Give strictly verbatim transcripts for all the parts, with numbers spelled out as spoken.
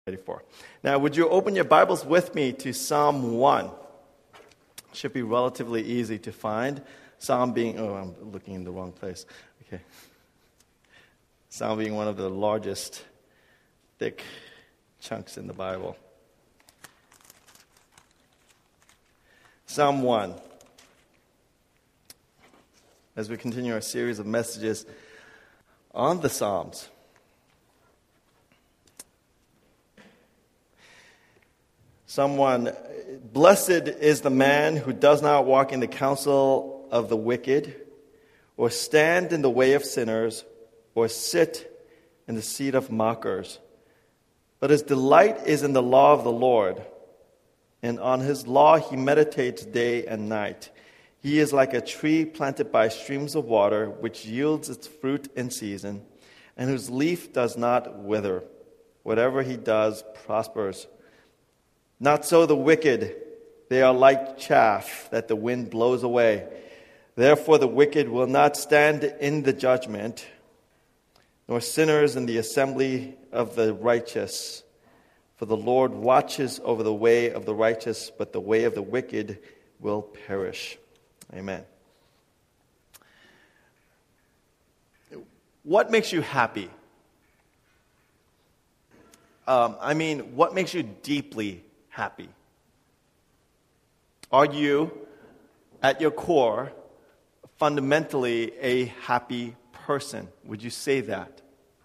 Ready for. Now, would you open your Bibles with me to Psalm one? Should be relatively easy to find. Psalm being, oh, I'm looking in the wrong place. Okay. Psalm being one of the largest, thick chunks in the Bible. Psalm one. As we continue our series of messages on the Psalms. Someone, blessed is the man who does not walk in the counsel of the wicked, or stand in the way of sinners, or sit in the seat of mockers. But his delight is in the law of the Lord, and on his law he meditates day and night. He is like a tree planted by streams of water, which yields its fruit in season, and whose leaf does not wither. Whatever he does prospers. Not so the wicked. They are like chaff that the wind blows away. Therefore the wicked will not stand in the judgment, nor sinners in the assembly of the righteous. For the Lord watches over the way of the righteous, but the way of the wicked will perish. Amen. What makes you happy? Um, I mean, what makes you deeply happy? Are you, at your core, fundamentally a happy person? Would you say that?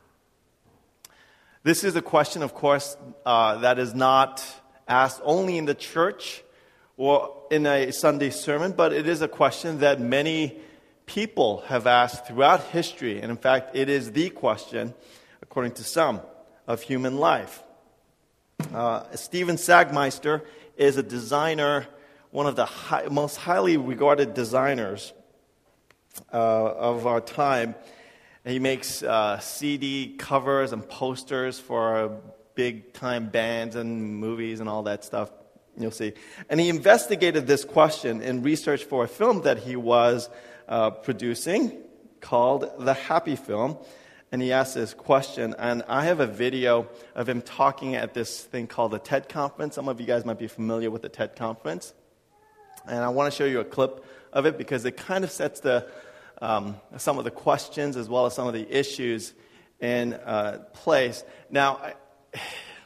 This is a question, of course, uh, that is not asked only in the church or in a Sunday sermon, but it is a question that many people have asked throughout history. And in fact, it is the question, according to some, of human life. Uh, Stephen Sagmeister is a designer, one of the high, most highly regarded designers uh, of our time. And he makes uh, C D covers and posters for big-time bands and movies and all that stuff. You'll see. And he investigated this question in research for a film that he was uh, producing called The Happy Film. And he asked this question, and I have a video of him talking at this thing called the TED Conference. Some of you guys might be familiar with the TED Conference. And I want to show you a clip of it because it kind of sets the um, some of the questions as well as some of the issues in uh, place. Now, I,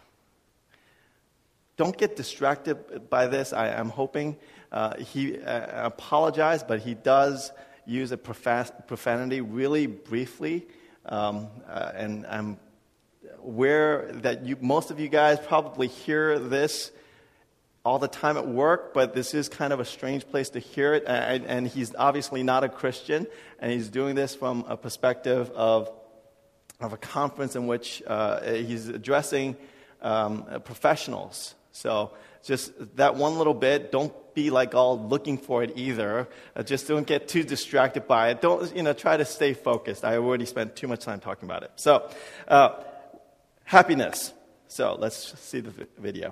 don't get distracted by this. I, I'm hoping uh, he uh, apologized, but he does use a profan- profanity really briefly. Um, uh, and I'm aware that you, most of you guys probably hear this all the time at work, but this is kind of a strange place to hear it. And, and he's obviously not a Christian, and he's doing this from a perspective of of a conference in which uh, he's addressing um, professionals. So just that one little bit, don't be like all looking for it either. Uh, just don't get too distracted by it. Don't, you know, try to stay focused. I already spent too much time talking about it. So, uh, happiness. So let's see the vi- video.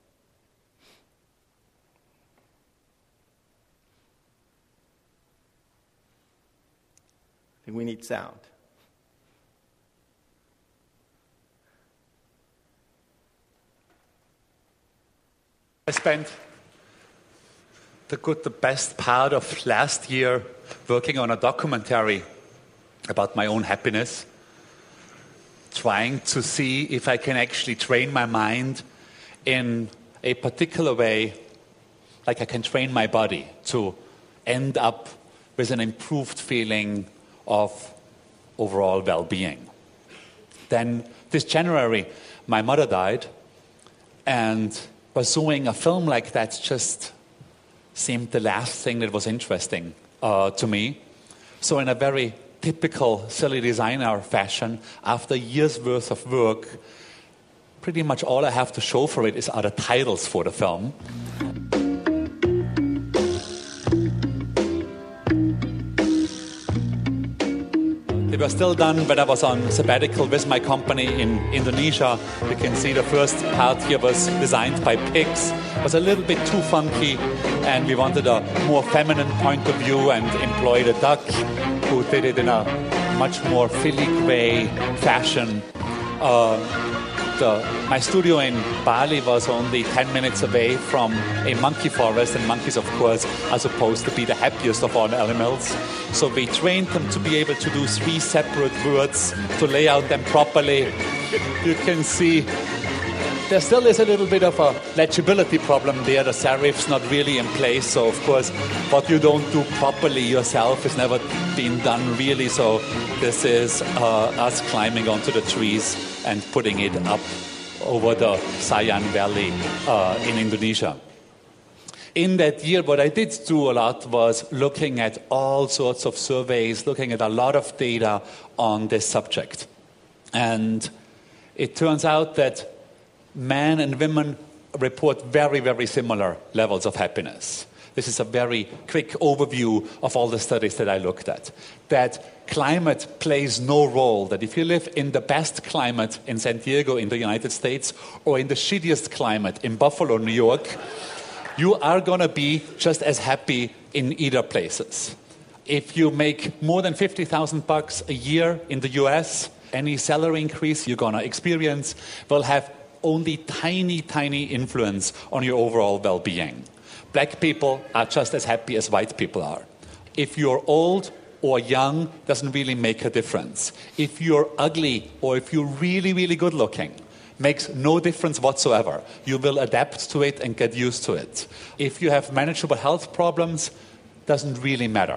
I think we need sound. I spent the good, the best part of last year working on a documentary about my own happiness, trying to see if I can actually train my mind in a particular way, like I can train my body to end up with an improved feeling of overall well-being. Then this January, my mother died, and pursuing a film like that just seemed the last thing that was interesting uh, to me. So in a very typical silly designer fashion, after years worth of work, pretty much all I have to show for it is are the titles for the film. They were still done when I was on sabbatical with my company in Indonesia. You can see the first part here was designed by pigs. It was a little bit too funky, and we wanted a more feminine point of view and employed a duck who did it in a much more filigree fashion. Uh, the, my studio in Bali was only ten minutes away from a monkey forest, and monkeys, of course, are supposed to be the happiest of all animals. So we trained them to be able to do three separate words, to lay out them properly. You can see there still is a little bit of a legibility problem there. The serif's not really in place. So, of course, what you don't do properly yourself has never been done really. So this is uh, us climbing onto the trees and putting it up over the Sayan Valley uh, in Indonesia. In that year, what I did do a lot was looking at all sorts of surveys, looking at a lot of data on this subject. And it turns out that men and women report very, very similar levels of happiness. This is a very quick overview of all the studies that I looked at. That climate plays no role, that if you live in the best climate in San Diego in the United States or in the shittiest climate in Buffalo, New York, you are going to be just as happy in either places. If you make more than fifty thousand bucks a year in the U S, any salary increase you're going to experience will have only tiny, tiny influence on your overall well-being. Black people are just as happy as white people are. If you're old or young, doesn't really make a difference. If you're ugly or if you're really, really good looking, makes no difference whatsoever. You will adapt to it and get used to it. If you have manageable health problems, doesn't really matter.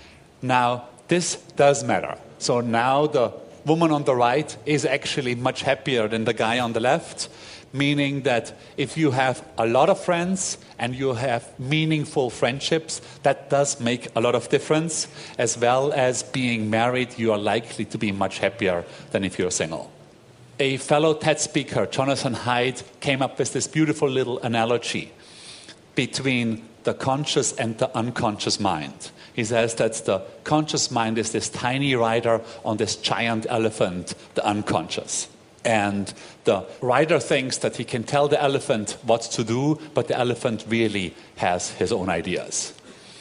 Now, this does matter. So now the woman on the right is actually much happier than the guy on the left, meaning that if you have a lot of friends and you have meaningful friendships, that does make a lot of difference. As well as being married, you are likely to be much happier than if you're single. A fellow TED speaker, Jonathan Haidt, came up with this beautiful little analogy between the conscious and the unconscious mind. He says that the conscious mind is this tiny rider on this giant elephant, the unconscious. And the rider thinks that he can tell the elephant what to do, but the elephant really has his own ideas.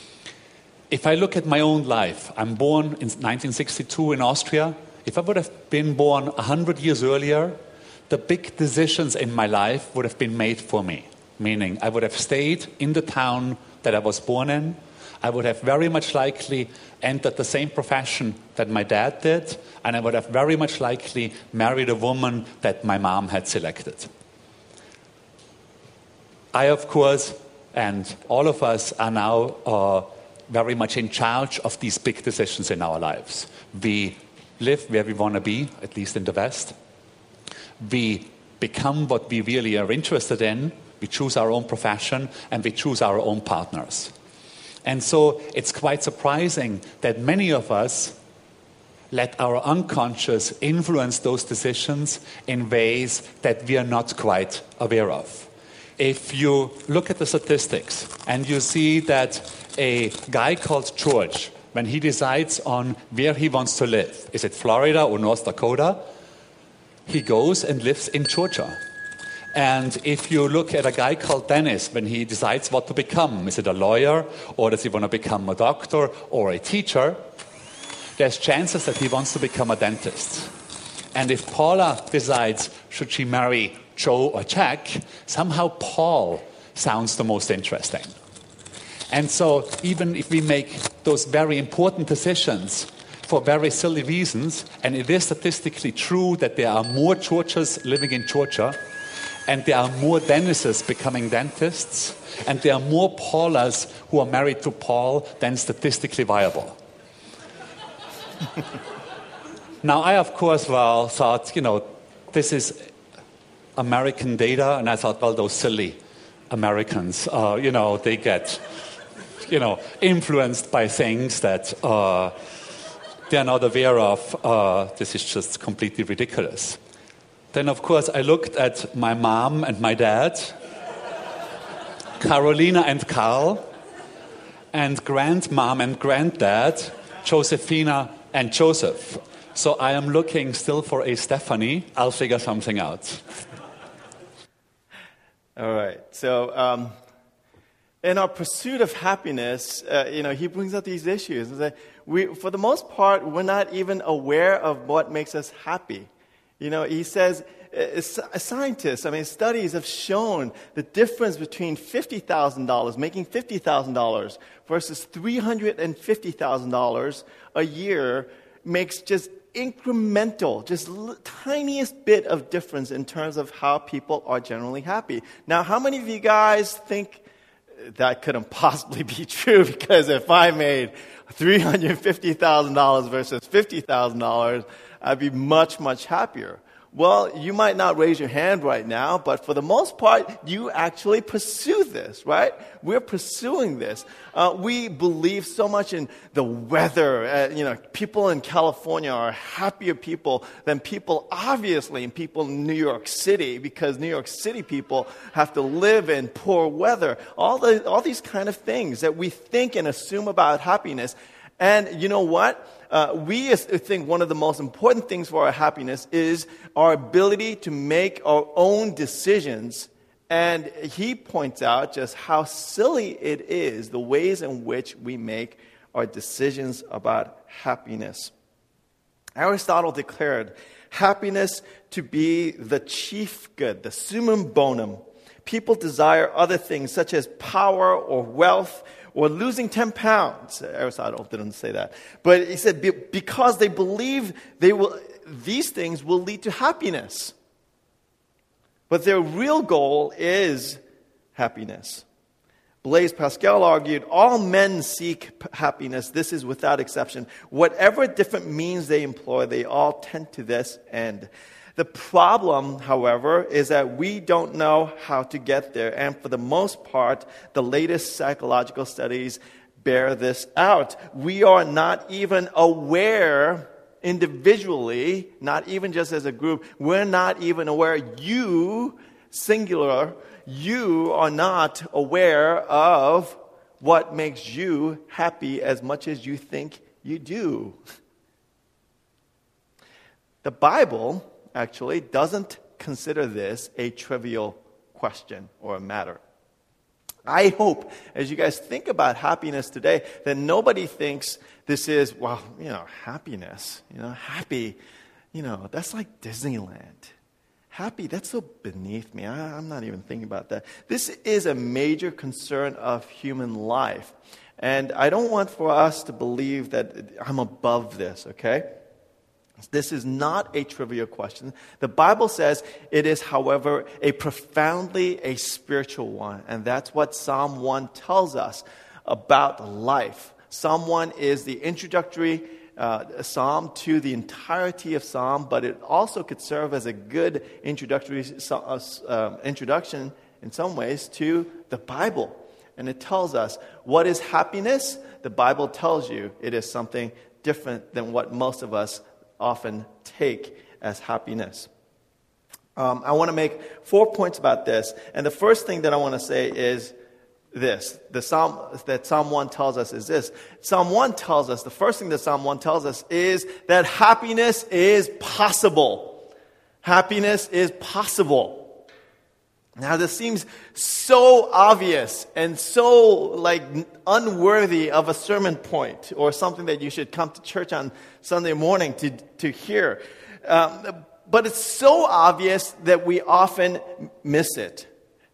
If I look at my own life, I'm born in nineteen sixty-two in Austria. If I would have been born one hundred years earlier, the big decisions in my life would have been made for me. Meaning, I would have stayed in the town that I was born in. I would have very much likely entered the same profession that my dad did, and I would have very much likely married a woman that my mom had selected. I, of course, and all of us are now uh, very much in charge of these big decisions in our lives. We live where we want to be, at least in the West. We become what we really are interested in. We choose our own profession, and we choose our own partners. And so it's quite surprising that many of us let our unconscious influence those decisions in ways that we are not quite aware of. If you look at the statistics and you see that a guy called George, when he decides on where he wants to live, is it Florida or North Dakota? He goes and lives in Georgia. And if you look at a guy called Dennis, when he decides what to become, is it a lawyer, or does he want to become a doctor or a teacher, there's chances that he wants to become a dentist. And if Paula decides, should she marry Joe or Jack, somehow Paul sounds the most interesting. And so even if we make those very important decisions for very silly reasons, and it is statistically true that there are more Georges living in Georgia, and there are more Dennises becoming dentists, and there are more Paulas who are married to Paul than statistically viable. Now, I, of course, well, thought, you know, this is American data, and I thought, well, those silly Americans, uh, you know, they get, you know, influenced by things that uh, they're not aware of. Uh, this is just completely ridiculous. Then, of course, I looked at my mom and my dad, Carolina and Carl, and grandmom and granddad, Josephina and Joseph. So I am looking still for a Stephanie. I'll figure something out. All right. So um, in our pursuit of happiness, uh, you know, he brings up these issues. That we, for the most part, we're not even aware of what makes us happy. You know, he says, uh, scientists, I mean, studies have shown the difference between fifty thousand dollars, making fifty thousand dollars, versus three hundred fifty thousand dollars a year makes just incremental, just l- tiniest bit of difference in terms of how people are generally happy. Now, how many of you guys think that couldn't possibly be true? Because if I made three hundred fifty thousand dollars versus fifty thousand dollars, I'd be much, much happier. Well, you might not raise your hand right now, but for the most part, you actually pursue this, right? We're pursuing this. Uh, we believe so much in the weather. Uh, you know, people in California are happier people than people, obviously, in people in New York City, because New York City people have to live in poor weather. All the, all these kind of things that we think and assume about happiness. And you know what? Uh, we think one of the most important things for our happiness is our ability to make our own decisions. And he points out just how silly it is, the ways in which we make our decisions about happiness. Aristotle declared happiness to be the chief good, the summum bonum. People desire other things such as power or wealth, or losing ten pounds. Aristotle didn't say that. But he said because they believe they will, these things will lead to happiness. But their real goal is happiness. Blaise Pascal argued, all men seek happiness. This is without exception. Whatever different means they employ, they all tend to this end. The problem, however, is that we don't know how to get there. And for the most part, the latest psychological studies bear this out. We are not even aware individually, not even just as a group, we're not even aware. You, singular, you are not aware of what makes you happy as much as you think you do. The Bible actually doesn't consider this a trivial question or a matter. I hope, as you guys think about happiness today, that nobody thinks this is, well, you know, happiness, you know, happy, you know, that's like Disneyland. Happy, that's so beneath me. I, I'm not even thinking about that. This is a major concern of human life. And I don't want for us to believe that I'm above this, okay? This is not a trivial question. The Bible says it is, however, a profoundly a spiritual one. And that's what Psalm one tells us about life. Psalm one is the introductory uh, psalm to the entirety of Psalm, but it also could serve as a good introductory uh, uh, introduction in some ways to the Bible. And it tells us what is happiness. The Bible tells you it is something different than what most of us often take as happiness. Um, I want to make four points about this. And the first thing that I want to say is this. The Psalm that Psalm one tells us is this. Psalm one tells us, the first thing that Psalm one tells us is that happiness is possible. Happiness is possible. Now, this seems so obvious and so like unworthy of a sermon point or something that you should come to church on Sunday morning to, to hear. Um, but it's so obvious that we often miss it.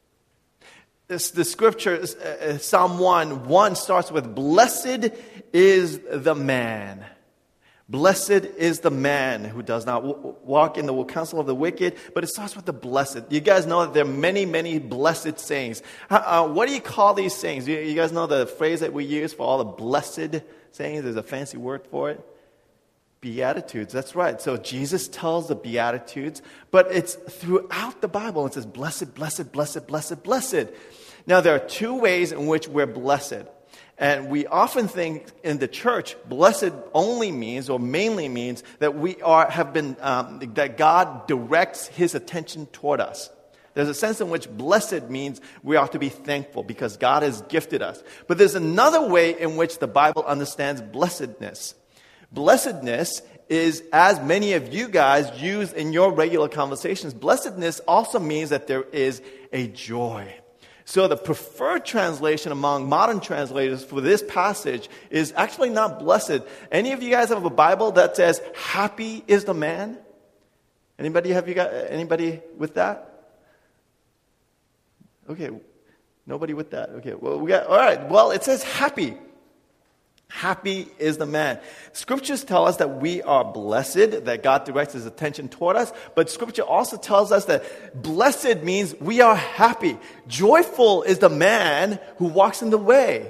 This, the scripture, uh, Psalm one, one starts with, blessed is the man. Blessed is the man who does not w- walk in the counsel of the wicked, but it starts with the blessed. You guys know that there are many, many blessed sayings. Uh, what do you call these sayings? You, you guys know the phrase that we use for all the blessed sayings? There's a fancy word for it. Beatitudes, that's right. So Jesus tells the Beatitudes, but it's throughout the Bible. It says, blessed, blessed, blessed, blessed, blessed. Now, there are two ways in which we're blessed. And we often think in the church, blessed only means or mainly means that we are have been um, that God directs His attention toward us. There's a sense in which blessed means we ought to be thankful because God has gifted us. But there's another way in which the Bible understands blessedness. Blessedness is, as many of you guys use in your regular conversations, blessedness also means that there is a joy. So the preferred translation among modern translators for this passage is actually not blessed. Any of you guys have a Bible that says, happy is the man? Anybody have you got anybody with that? Okay, nobody with that. Okay, well we got all right. Well, it says happy. Happy is the man. Scriptures tell us that we are blessed, that God directs his attention toward us, but Scripture also tells us that blessed means we are happy. Joyful is the man who walks in the way.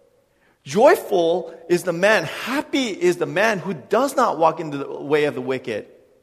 Joyful is the man, happy is the man who does not walk in the way of the wicked.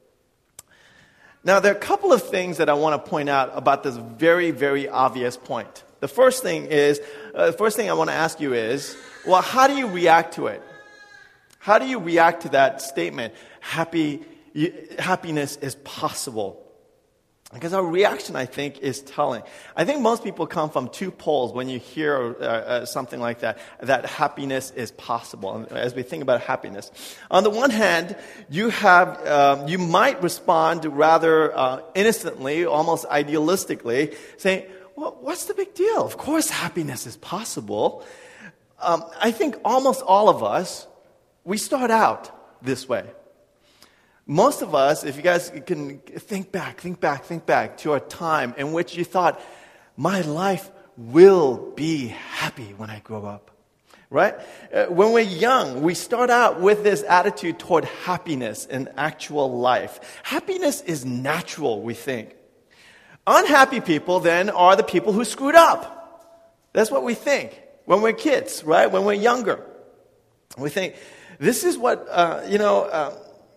Now, there are a couple of things that I want to point out about this very, very obvious point. The first thing is, uh, the first thing I want to ask you is, well, how do you react to it? How do you react to that statement? Happy, you, happiness is possible. Because our reaction, I think, is telling. I think most people come from two poles when you hear uh, uh, something like that, that happiness is possible, as we think about happiness. On the one hand, you have, um, you might respond rather uh, innocently, almost idealistically, saying, well, what's the big deal? Of course happiness is possible. Um, I think almost all of us, we start out this way. Most of us, if you guys can think back, think back, think back to a time in which you thought, my life will be happy when I grow up, right? Uh, when we're young, we start out with this attitude toward happiness in actual life. Happiness is natural, we think. Unhappy people, then, are the people who screwed up. That's what we think when we're kids, right? When we're younger. We think, this is what, uh, you know... Uh,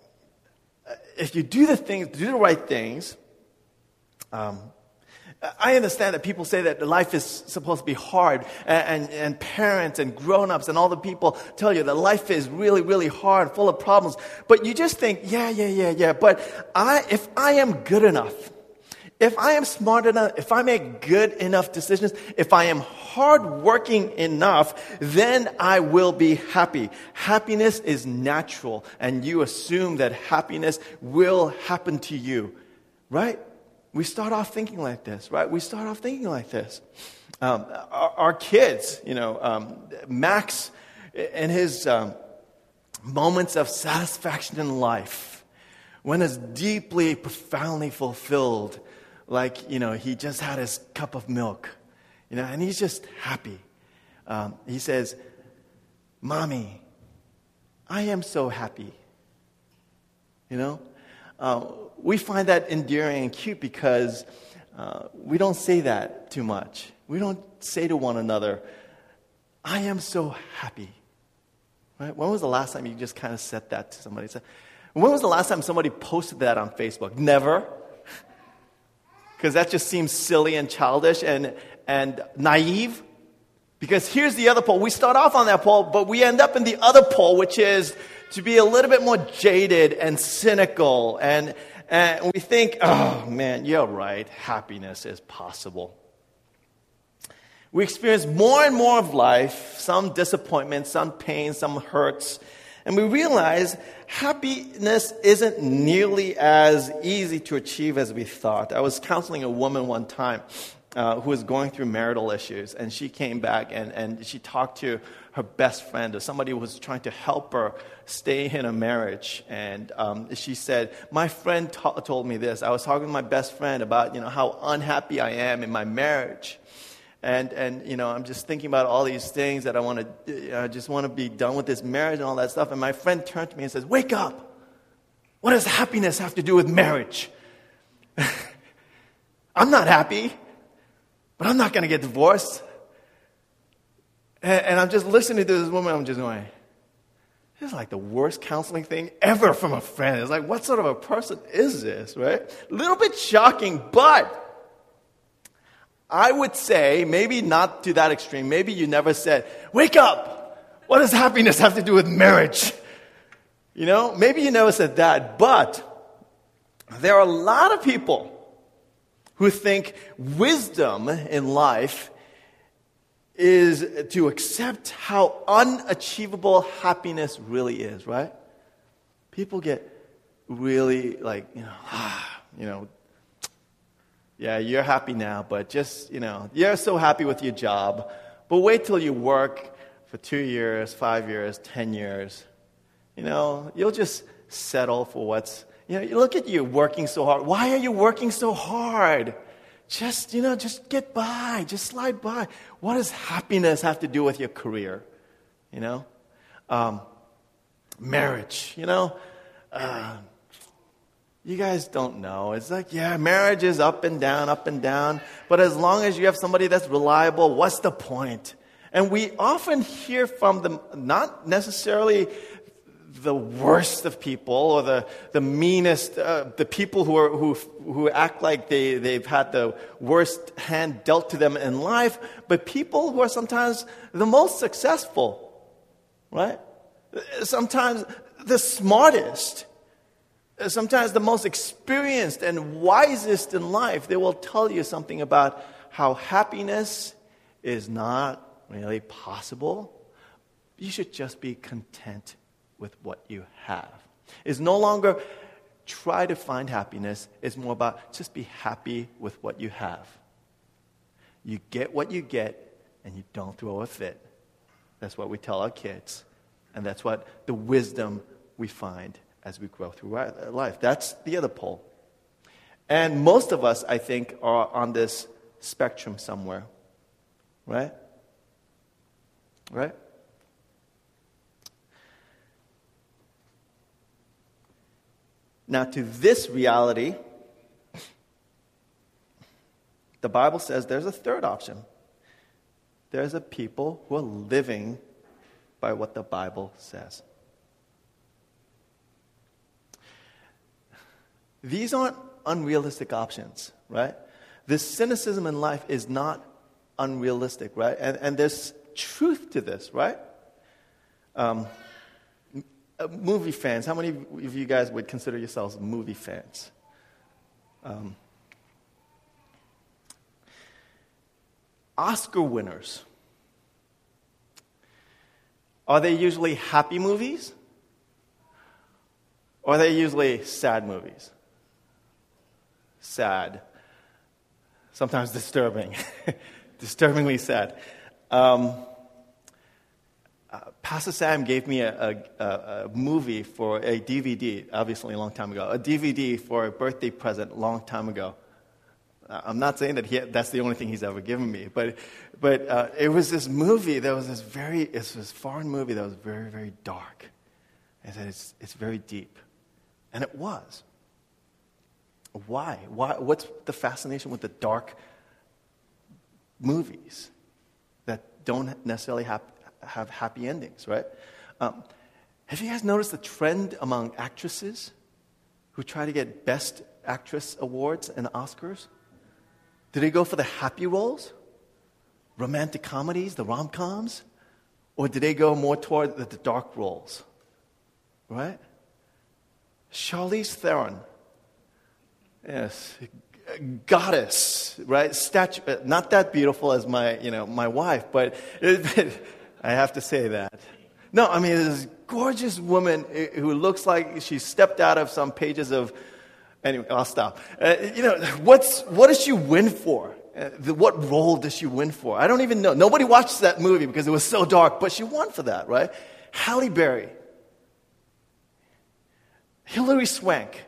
If you do the things, do the right things, um, I understand that people say that life is supposed to be hard, and, and, and parents and grown-ups and all the people tell you that life is really, really hard, full of problems. But you just think, yeah, yeah, yeah, yeah. But I, if I am good enough, if I am smart enough, if I make good enough decisions, if I am hardworking enough, then I will be happy. Happiness is natural, and you assume that happiness will happen to you, right? We start off thinking like this, right? We start off thinking like this. Um, our, our kids, you know, um, Max, in his um, moments of satisfaction in life, when it's deeply, profoundly fulfilled, like, you know, he just had his cup of milk, you know, and he's just happy. Um, he says, Mommy, I am so happy. You know, uh, we find that endearing and cute because uh, we don't say that too much. We don't say to one another, I am so happy. Right? When was the last time you just kind of said that to somebody? When was the last time somebody posted that on Facebook? Never. Because that just seems silly and childish and, and naive. Because here's the other pole. We start off on that pole, but we end up in the other pole, which is to be a little bit more jaded and cynical. And, and we think, oh, man, you're right. Happiness is possible. We experience more and more of life, some disappointment, some pain, some hurts. And we realize happiness isn't nearly as easy to achieve as we thought. I was counseling a woman one time uh, who was going through marital issues, and she came back and, and she talked to her best friend, or somebody who was trying to help her stay in a marriage. And um, she said, my friend t- told me this. I was talking to my best friend about, you know, how unhappy I am in my marriage. And, and you know, I'm just thinking about all these things that I want to, you know, I just want to be done with this marriage and all that stuff. And my friend turned to me and says, wake up. What does happiness have to do with marriage? I'm not happy, but I'm not going to get divorced. And, and I'm just listening to this woman. I'm just going, this is like the worst counseling thing ever from a friend. It's like, what sort of a person is this, right? A little bit shocking, but I would say, maybe not to that extreme, maybe you never said, wake up! What does happiness have to do with marriage? You know, maybe you never said that, but there are a lot of people who think wisdom in life is to accept how unachievable happiness really is, right? People get really like, you know, ah, you know, yeah, you're happy now, but just, you know, you're so happy with your job, but wait till you work for two years, five years, ten years. You know, you'll just settle for what's You know, you look at you working so hard. Why are you working so hard? Just, you know, just get by. Just slide by. What does happiness have to do with your career? You know? Um, marriage, you know? Uh, you guys don't know. It's like, yeah, marriage is up and down, up and down. But as long as you have somebody that's reliable, what's the point? And we often hear from them, not necessarily the worst of people or the, the meanest, uh, the people who are who who act like they, they've had the worst hand dealt to them in life, but people who are sometimes the most successful, right? Sometimes the smartest, sometimes the most experienced and wisest in life. They will tell you something about how happiness is not really possible. You should just be content with what you have. It's no longer try to find happiness. It's more about just be happy with what you have. You get what you get, and you don't throw a fit. That's what we tell our kids. And that's what the wisdom we find as we grow through our life. That's the other pole. And most of us, I think, are on this spectrum somewhere. Right? Right? Now, to this reality, the Bible says there's a third option. There's a people who are living by what the Bible says. These aren't unrealistic options, right? This cynicism in life is not unrealistic, right? And, and there's truth to this, right? Um, movie fans, how many of you guys would consider yourselves movie fans? Um, Oscar winners. Are they usually happy movies? Or are they usually sad movies? Sad. Sometimes disturbing. Disturbingly sad. Um, uh, Pastor Sam gave me a, a, a movie for a D V D, obviously a long time ago, a D V D for a birthday present a long time ago. I'm not saying that he, that's the only thing he's ever given me, but but uh, it was this movie that was this very, it's this foreign movie that was very, very dark. And it's, it's very deep. And it was. Why? Why? What's the fascination with the dark movies that don't necessarily have, have happy endings, right? Um, have you guys noticed the trend among actresses who try to get Best Actress awards and Oscars? Do they go for the happy roles? Romantic comedies, the rom-coms? Or do they go more toward the, the dark roles? Right? Charlize Theron. Yes. Goddess, right? Statue, not that beautiful as my, you know, my wife, but it, I have to say that. No, I mean, this gorgeous woman who looks like she stepped out of some pages of. Anyway, I'll stop. Uh, you know, what's what does she win for? Uh, the, what role does she win for? I don't even know. Nobody watched that movie because it was so dark, but she won for that, right? Halle Berry, Hilary Swank,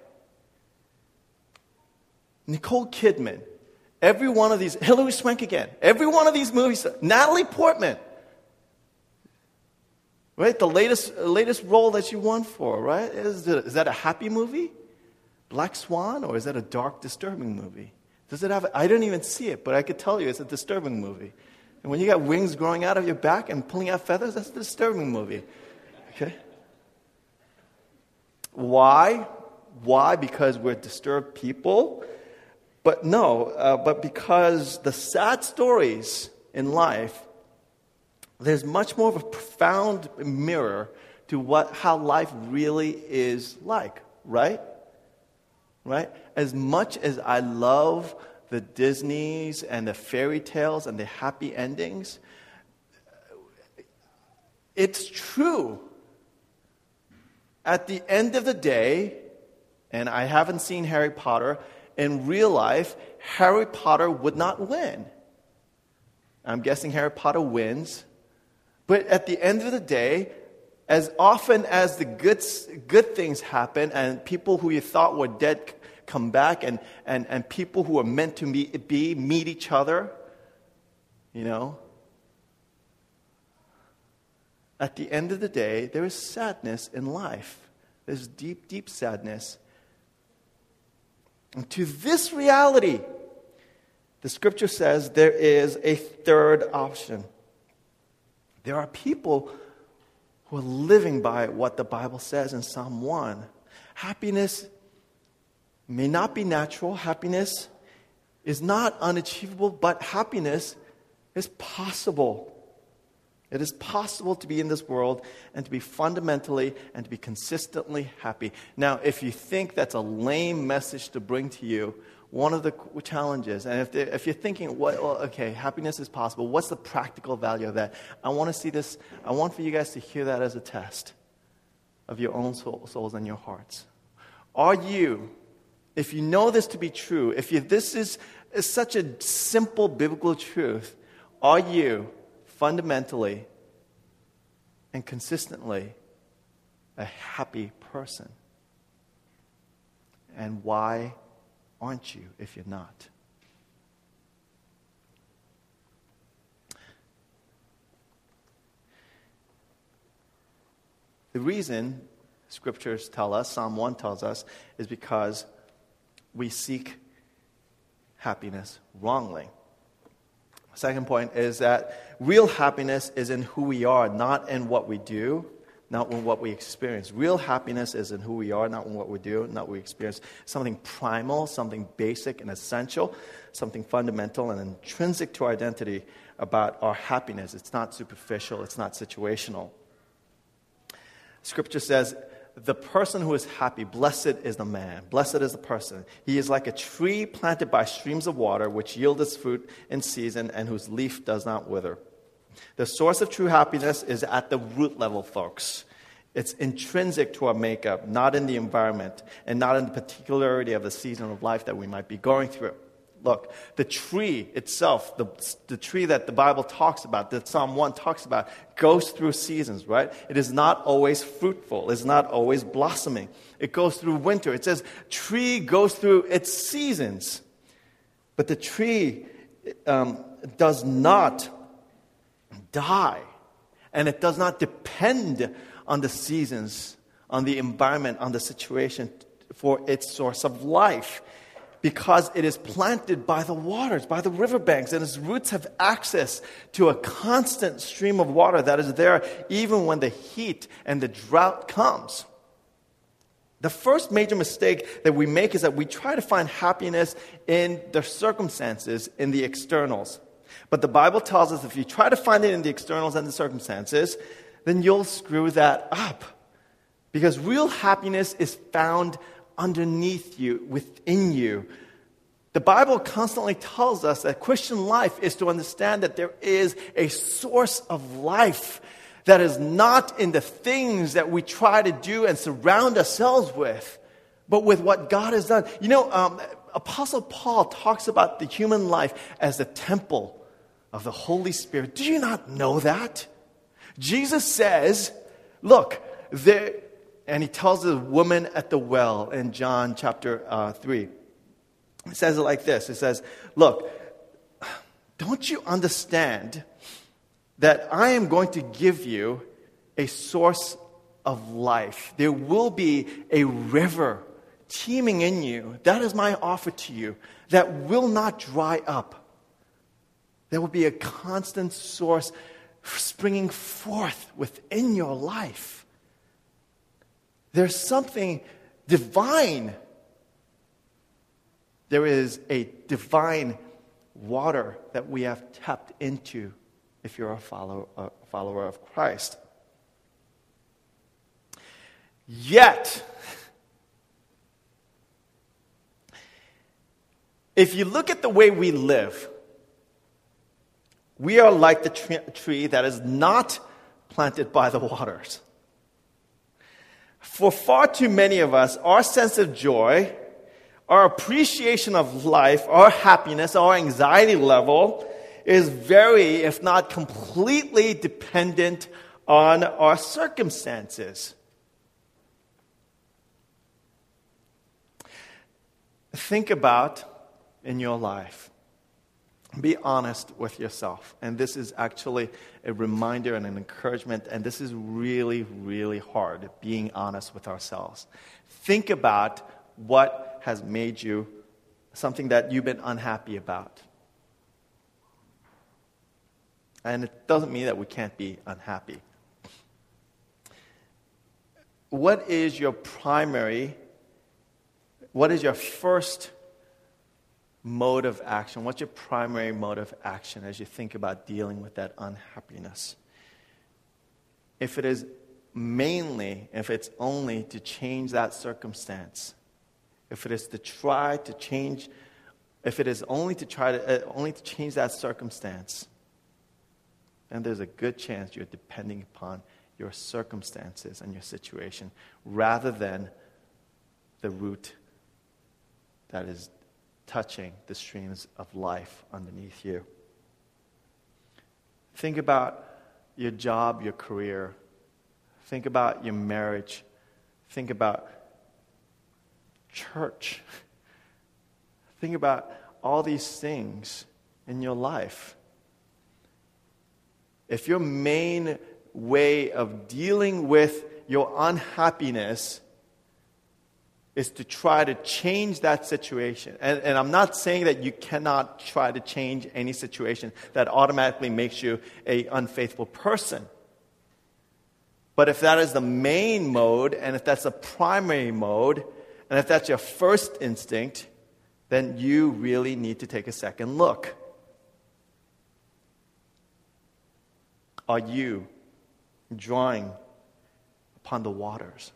Nicole Kidman. Every one of these, Hilary Swank again. Every one of these movies. Natalie Portman, right? The latest latest role that she won for, right? Is, it, is that a happy movie? Black Swan, or is that a dark, disturbing movie? Does it have? I didn't even see it, but I could tell you it's a disturbing movie. And when you got wings growing out of your back and pulling out feathers, that's a disturbing movie. Okay. Why? Why? Because we're disturbed people? But no, uh, but because the sad stories in life, there's much more of a profound mirror to what how life really is like, right? Right? As much as I love the Disneys and the fairy tales and the happy endings, it's true. At the end of the day, and I haven't seen Harry Potter, in real life, Harry Potter would not win. I'm guessing Harry Potter wins. But at the end of the day, As often as the good, good things happen and people who you thought were dead come back and, and, and people who are meant to meet, be meet each other, you know, at the end of the day, there is sadness in life. There's deep, deep sadness. And to this reality, the scripture says there is a third option. There are people who are living by what the Bible says in Psalm one. Happiness may not be natural. Happiness is not unachievable, but happiness is possible. It is possible to be in this world and to be fundamentally and to be consistently happy. Now, if you think that's a lame message to bring to you, one of the challenges, and if, if you're thinking, well, okay, happiness is possible, what's the practical value of that? I want to see this, I want for you guys to hear that as a test of your own soul, souls and your hearts. Are you, if you know this to be true, if you, this is, is such a simple biblical truth, are you fundamentally and consistently a happy person? And why aren't you if you're not? The reason scriptures tell us, Psalm one tells us, is because we seek happiness wrongly. Second point is that real happiness is in who we are, not in what we do, not in what we experience. Real happiness is in who we are, not in what we do, not what we experience. Something primal, something basic and essential, something fundamental and intrinsic to our identity about our happiness. It's not superficial, it's not situational. Scripture says, the person who is happy, blessed is the man, blessed is the person. He is like a tree planted by streams of water, which yields its fruit in season and whose leaf does not wither. The source of true happiness is at the root level, folks. It's intrinsic to our makeup, not in the environment, and not in the particularity of the season of life that we might be going through. Look, the tree itself, the, the tree that the Bible talks about, that Psalm one talks about, goes through seasons, right? It is not always fruitful. It's not always blossoming. It goes through winter. It says tree goes through its seasons. But the tree um, does not die. And it does not depend on the seasons, on the environment, on the situation for its source of life. Because it is planted by the waters, by the riverbanks, and its roots have access to a constant stream of water that is there even when the heat and the drought comes. The first major mistake that we make is that we try to find happiness in the circumstances, in the externals. But the Bible tells us if you try to find it in the externals and the circumstances, then you'll screw that up. Because real happiness is found underneath you, within you. The Bible constantly tells us that Christian life is to understand that there is a source of life that is not in the things that we try to do and surround ourselves with, but with what God has done. You know, um, Apostle Paul talks about the human life as the temple of the Holy Spirit. Do you not know that? Jesus says, look, there... And he tells the woman at the well in John chapter uh, three. He says it like this. He says, look, don't you understand that I am going to give you a source of life? There will be a river teeming in you. That is my offer to you that will not dry up. There will be a constant source springing forth within your life. There's something divine. There is a divine water that we have tapped into if you're a follower, a follower of Christ. Yet, if you look at the way we live, we are like the tree that is not planted by the waters. For far too many of us, our sense of joy, our appreciation of life, our happiness, our anxiety level is very, if not completely, dependent on our circumstances. Think about in your life. Be honest with yourself. And this is actually a reminder and an encouragement, and this is really, really hard, being honest with ourselves. Think about what has made you something that you've been unhappy about. And it doesn't mean that we can't be unhappy. What is your primary, what is your first mode of action? What's your primary mode of action as you think about dealing with that unhappiness? If it is mainly, if it's only to change that circumstance, if it is to try to change, if it is only to try to, uh, only to change that circumstance, then there's a good chance you're depending upon your circumstances and your situation rather than the root that is touching the streams of life underneath you. Think about your job, your career. Think about your marriage. Think about church. Think about all these things in your life. If your main way of dealing with your unhappiness is to try to change that situation. And, and I'm not saying that you cannot try to change any situation that automatically makes you an unfaithful person. But if that is the main mode, and if that's the primary mode, and if that's your first instinct, then you really need to take a second look. Are you drawing upon the waters?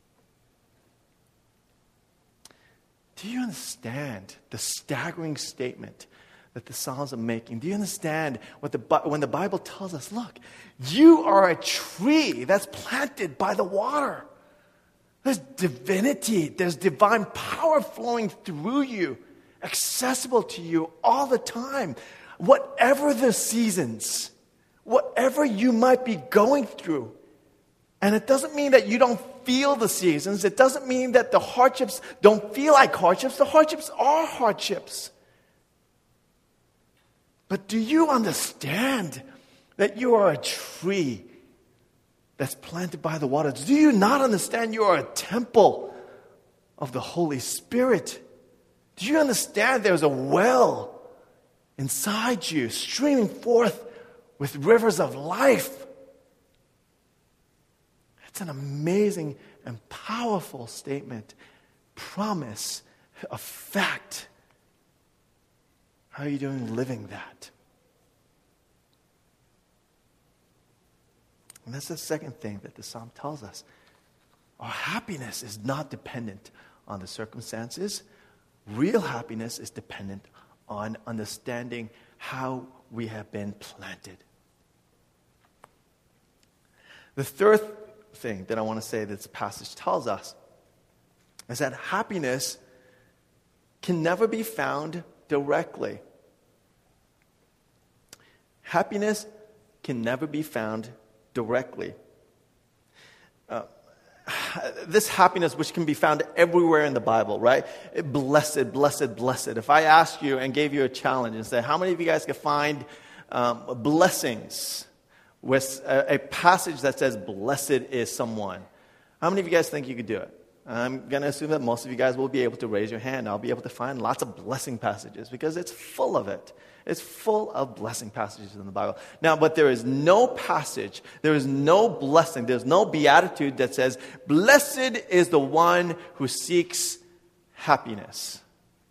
Do you understand the staggering statement that the Psalms are making? Do you understand what the when the Bible tells us, look, you are a tree that's planted by the water. There's divinity, there's divine power flowing through you, accessible to you all the time. Whatever the seasons, whatever you might be going through, and it doesn't mean that you don't feel the seasons. It doesn't mean that the hardships don't feel like hardships. The hardships are hardships. But do you understand that you are a tree that's planted by the waters? Do you not understand you are a temple of the Holy Spirit? Do you understand there's a well inside you streaming forth with rivers of life? It's an amazing and powerful statement, promise, a fact. How are you doing living that? And that's the second thing that the psalm tells us. Our happiness is not dependent on the circumstances. Real happiness is dependent on understanding how we have been planted. The third thing that I want to say that this passage tells us is that happiness can never be found directly. Happiness can never be found directly. Uh, this happiness, which can be found everywhere in the Bible, right? Blessed, blessed, blessed. If I asked you and gave you a challenge and said, how many of you guys can find um, blessings with a, a passage that says, blessed is someone? How many of you guys think you could do it? I'm going to assume that most of you guys will be able to raise your hand. I'll be able to find lots of blessing passages because it's full of it. It's full of blessing passages in the Bible. Now, but there is no passage, there is no blessing, there's no beatitude that says, blessed is the one who seeks happiness.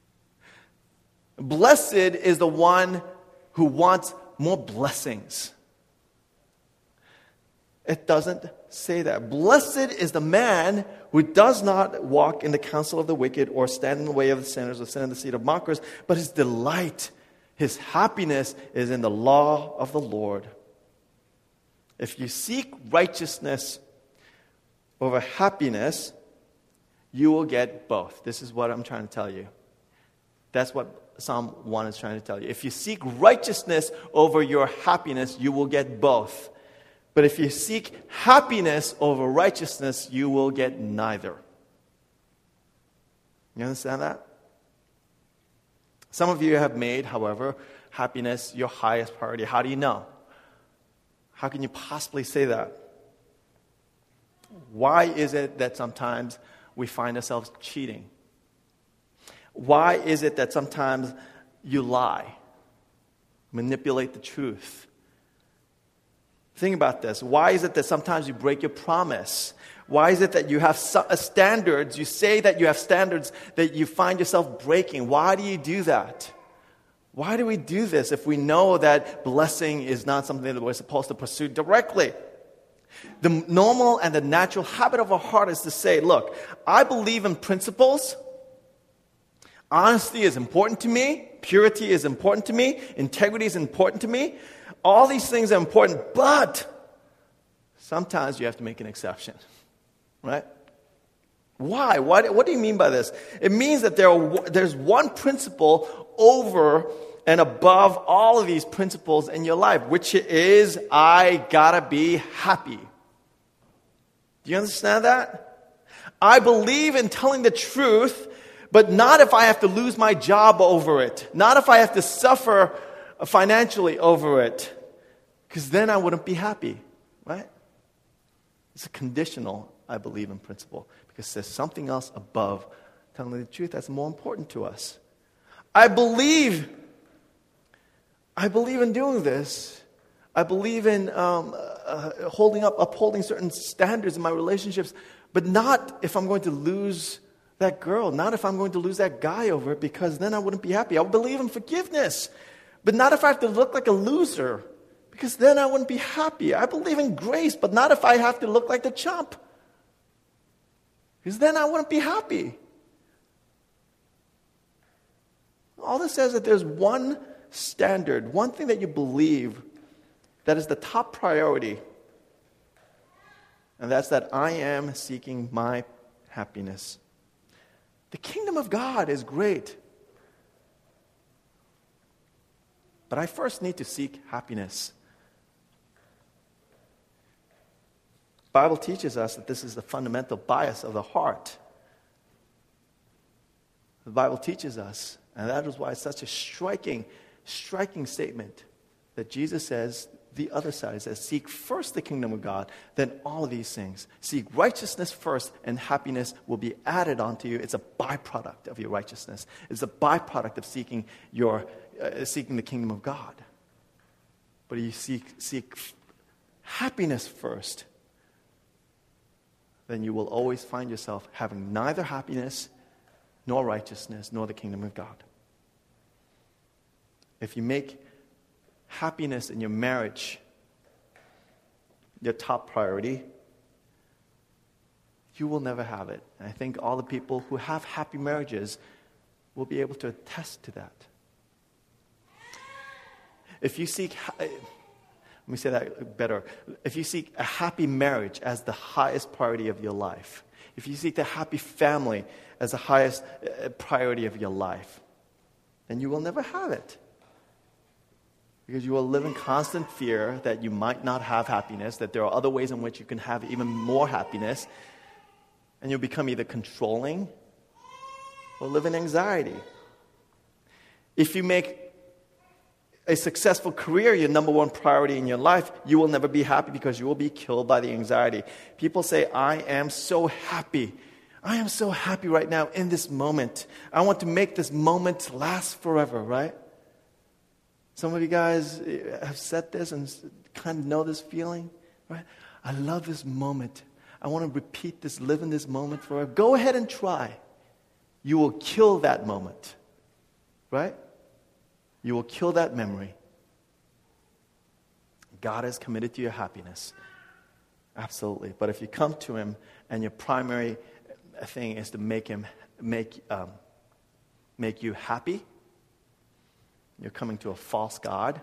Blessed is the one who wants more blessings. It doesn't say that. Blessed is the man who does not walk in the counsel of the wicked or stand in the way of the sinners or sit in the seat of mockers, but his delight, his happiness is in the law of the Lord. If you seek righteousness over happiness, you will get both. This is what I'm trying to tell you. That's what Psalm one is trying to tell you. If you seek righteousness over your happiness, you will get both. But if you seek happiness over righteousness, you will get neither. You understand that? Some of you have made, however, happiness your highest priority. How do you know? How can you possibly say that? Why is it that sometimes we find ourselves cheating? Why is it that sometimes you lie, manipulate the truth? Think about this. Why is it that sometimes you break your promise? Why is it that you have standards, you say that you have standards that you find yourself breaking? Why do you do that? Why do we do this if we know that blessing is not something that we're supposed to pursue directly? The normal and the natural habit of our heart is to say, look, I believe in principles. Honesty is important to me. Purity is important to me. Integrity is important to me. All these things are important, but sometimes you have to make an exception, right? Why? Why? What do you mean by this? It means that there are, there's one principle over and above all of these principles in your life, which is, I gotta be happy. Do you understand that? I believe in telling the truth, but not if I have to lose my job over it. Not if I have to suffer financially over it. Because then I wouldn't be happy, right? It's a conditional, I believe in principle. Because there's something else above telling the truth that's more important to us. I believe, I believe in doing this. I believe in um, uh, holding up, upholding certain standards in my relationships, but not if I'm going to lose that girl, not if I'm going to lose that guy over it, because then I wouldn't be happy. I believe in forgiveness, but not if I have to look like a loser, because then I wouldn't be happy. I believe in grace, but not if I have to look like the chump, because then I wouldn't be happy. All this says that there's one standard, one thing that you believe that is the top priority, and that's that I am seeking my happiness. The kingdom of God is great, but I first need to seek happiness. The Bible teaches us that this is the fundamental bias of the heart. The Bible teaches us, and that is why it's such a striking, striking statement that Jesus says, the other side, it says, seek first the kingdom of God, then all of these things. Seek righteousness first, and happiness will be added onto you. It's a byproduct of your righteousness. It's a byproduct of seeking your uh, seeking the kingdom of God. But you seek seek happiness first, then you will always find yourself having neither happiness nor righteousness nor the kingdom of God. If you make happiness in your marriage your top priority, you will never have it. And I think all the people who have happy marriages will be able to attest to that. If you seek, let me say that better. If you seek a happy marriage as the highest priority of your life, if you seek the happy family as the highest priority of your life, then you will never have it. Because you will live in constant fear that you might not have happiness, that there are other ways in which you can have even more happiness, and you'll become either controlling or live in anxiety. If you make a successful career your number one priority in your life, you will never be happy because you will be killed by the anxiety. People say, I am so happy. I am so happy right now in this moment. I want to make this moment last forever, right? Some of you guys have said this and kind of know this feeling, right? I love this moment. I want to repeat this, live in this moment forever. Go ahead and try. You will kill that moment, right? You will kill that memory. God is committed to your happiness. Absolutely. But if you come to Him and your primary thing is to make Him make um, make you happy, you're coming to a false God.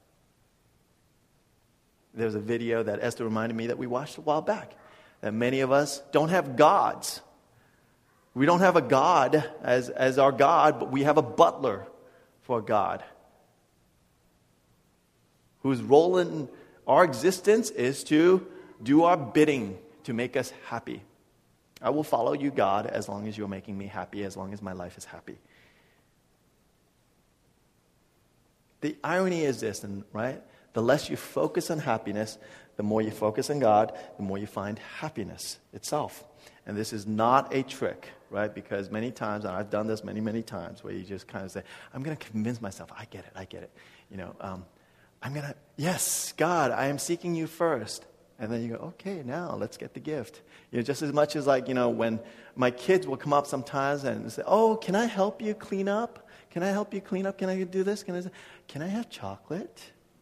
There's a video that Esther reminded me that we watched a while back, that many of us don't have gods. We don't have a God as, as our God, but we have a butler for God who's rolling Our existence is to do our bidding to make us happy. I will follow you, God, as long as you're making me happy, as long as my life is happy. The irony is this, and right? The less you focus on happiness, the more you focus on God, the more you find happiness itself. And this is not a trick, right? Because many times, and I've done this many, many times, where you just kind of say, I'm going to convince myself, I get it, I get it. You know, um, I'm going to, yes, God, I am seeking you first. And then you go, okay, now let's get the gift. You know, just as much as like, you know, when my kids will come up sometimes and say, oh, can I help you clean up? Can I help you clean up? Can I do this? Can I, can I have chocolate?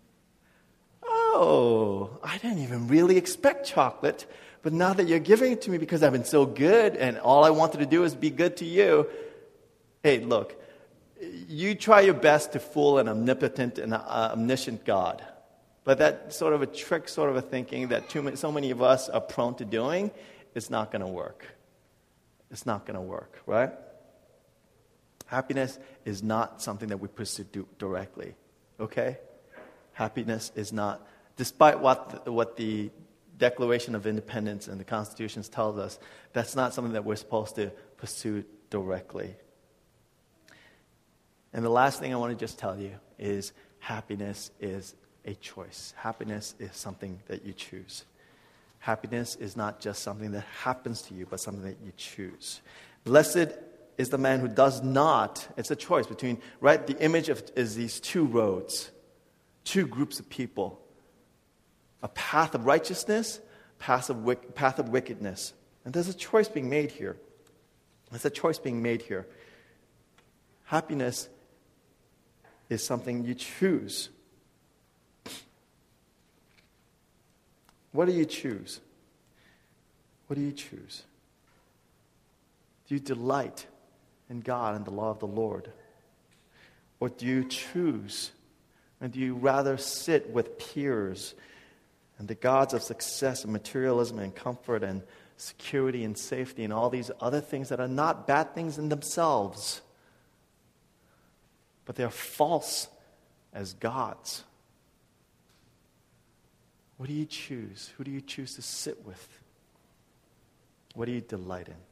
Oh, I didn't even really expect chocolate. But now that you're giving it to me because I've been so good and all I wanted to do is be good to you. Hey, look, you try your best to fool an omnipotent and uh, omniscient God. But that sort of a trick, sort of a thinking that too many, so many of us are prone to doing, it's not going to work. It's not going to work, right? Happiness is not something that we pursue directly, okay? Happiness is not, despite what the, what the Declaration of Independence and the Constitution tells us, that's not something that we're supposed to pursue directly. And the last thing I want to just tell you is happiness is a choice. Happiness is something that you choose. Happiness is not just something that happens to you, but something that you choose. Blessed is the man who does not. It's a choice between, right? The image of is these two roads, two groups of people. A path of righteousness, path of, wick, path of wickedness. And there's a choice being made here. There's a choice being made here. Happiness is something you choose. What do you choose? What do you choose? Do you delight in God and the law of the Lord? Or do you choose, and do you rather sit with peers and the gods of success and materialism and comfort and security and safety and all these other things that are not bad things in themselves, but they're false as gods? What do you choose? Who do you choose to sit with? What do you delight in?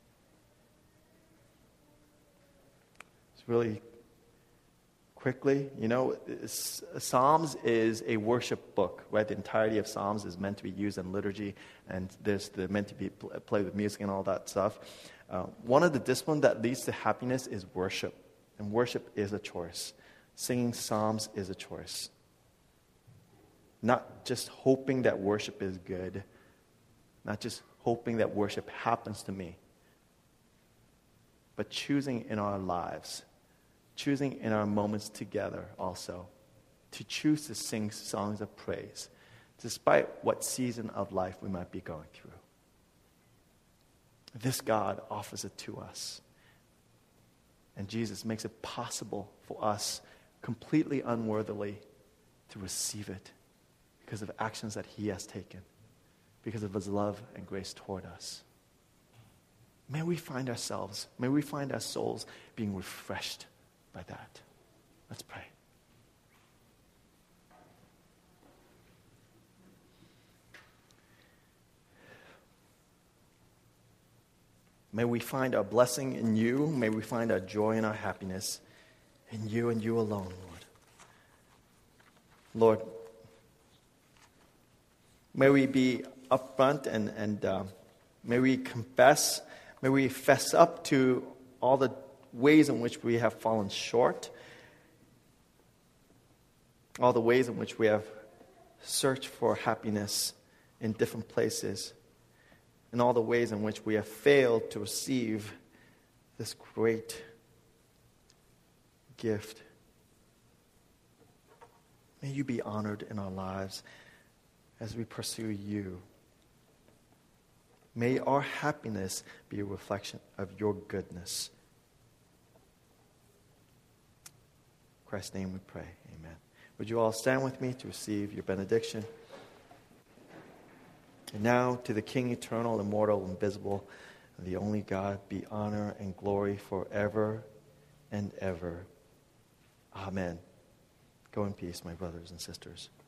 It's really quickly, you know, Psalms is a worship book, right? The entirety of Psalms is meant to be used in liturgy, and there's the meant to be played with music and all that stuff. Uh, one of the disciplines that leads to happiness is worship, and worship is a choice. Singing Psalms is a choice. Not just hoping that worship is good, not just hoping that worship happens to me, but choosing in our lives, choosing in our moments together also, to choose to sing songs of praise, despite what season of life we might be going through. This God offers it to us. And Jesus makes it possible for us completely unworthily to receive it because of actions that he has taken, because of his love and grace toward us. May we find ourselves, may we find our souls being refreshed by that. Let's pray. May we find our blessing in you. May we find our joy and our happiness in you and you alone, Lord. Lord, may we be upfront and, and uh, may we confess, may we fess up to all the ways in which we have fallen short, all the ways in which we have searched for happiness in different places, and all the ways in which we have failed to receive this great gift. May you be honored in our lives as we pursue you. May our happiness be a reflection of your goodness. In Christ's name we pray. Amen. Would you all stand with me to receive your benediction? And now to the King eternal, immortal, invisible, and the only God, be honor and glory forever and ever. Amen. Go in peace, my brothers and sisters.